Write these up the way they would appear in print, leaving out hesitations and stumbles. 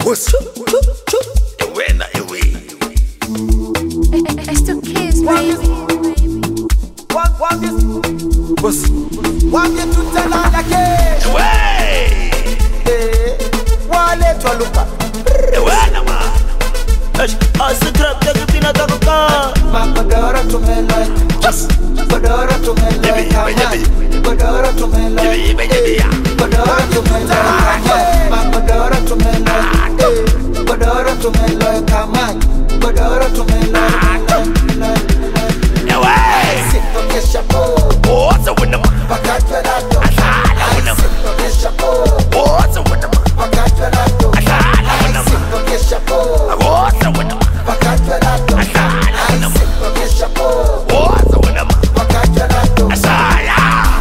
What's It's the kids, baby. One get to tell on the cage. One let you look up. Asa trap take pina tako ka. Badora to me like. Badora to me like. Badora to me like. Badora to me like. Badora to me like. Badora to me like. Badora to me like. Sit on the chapeau. what's up with them? Bacatelato. Asala with them. Sit on the chapeau. What's up with them? Bacatelato. Asala with them. Sit on the chapeau. What's up with them? Bacatelato. Asala with them. Sit on the chapeau. What's up with them? Bacatelato. Asala.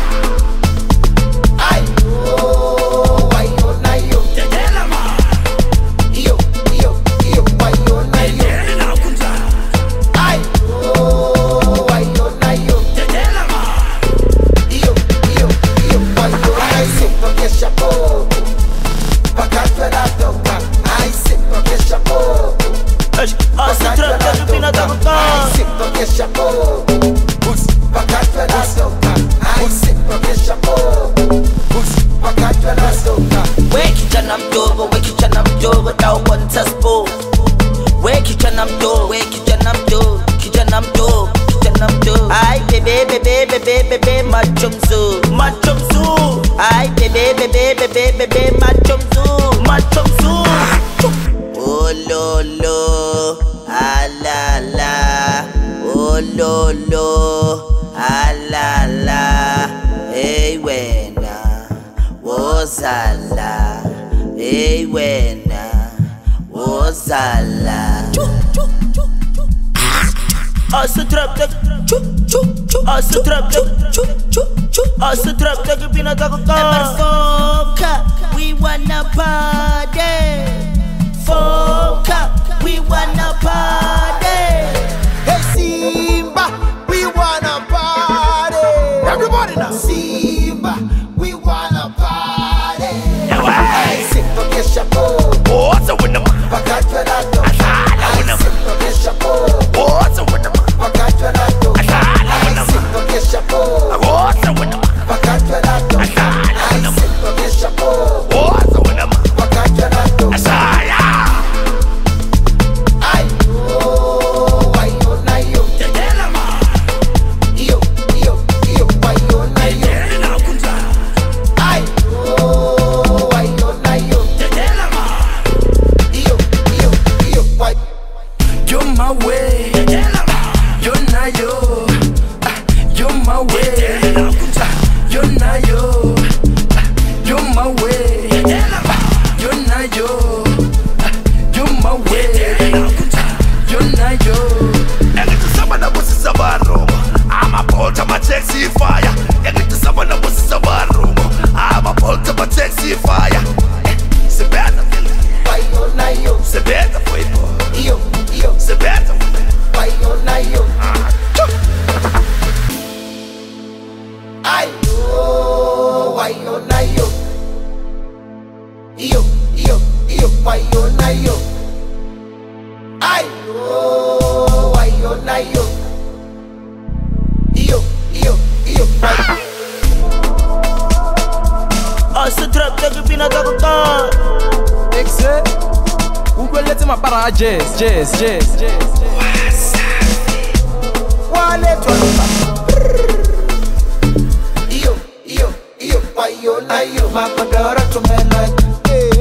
Ay, oh, ay, oh, na yo. Yo, ay, oh, na yo. Ay, oh, ay, oh, na yo. Yo, ay, oh, na yo. Sit on the chapeau. Bacatelato. Ay, sit on the chapeau. Asa trap take pina tako ka. Sit on the chapeau. Bacatelato. Ay, sit on the chapeau. Bacatelato. Kijana mdogo tao bonta spo. Kijana mdogo Ay bebe macho mzuri Ay bebe macho mzuri Oh lolo alala Oh lolo alala Hey wena wozala Hey wena wozala Asa trap take Asa trap take pina tako ka. Foka, we wanna party. Foka, we wanna party. Hey Simba, we wanna party. Everybody now. Simba, we wanna party. Hey, sit on the chapeau. What's up with them? Bacatelato. Asala with them. Sit on the chapeau. What's up with them? Bacatelato. Asala with them. Sit on the chapeau. What's up with them? Bacatelato. Asala with them. Sit on the chapeau. What's up with them? Bacatelato. Asala. Ay, oh, ay, oh, na yo. Yo, ay, oh, na yo. Ay, oh, ay, oh, na yo. Yo, ay. You're my way, you're not yo. You're my way, you're not yo. You're my way, you're not yo. You're my way, you're not yo. Engithi sabana busisa barumo amabholta ama-taxi fire. Engithi sabana busisa barumo amabholta ama-taxi fire. Sebenza Ay, oh, na yo. sebenza mfowethu Yo, sebenza ay, oh, na yo. Ay, oh, ay, oh, na yo. Yo, ay, oh, na yo. Ay, oh, ay, oh, na yo. Yo, ay. Asa trap take pina tako ka. Exe, ukwelete mapara jazz. Wale twaluka. Yo, ay, oh, na yo. Badora to me like.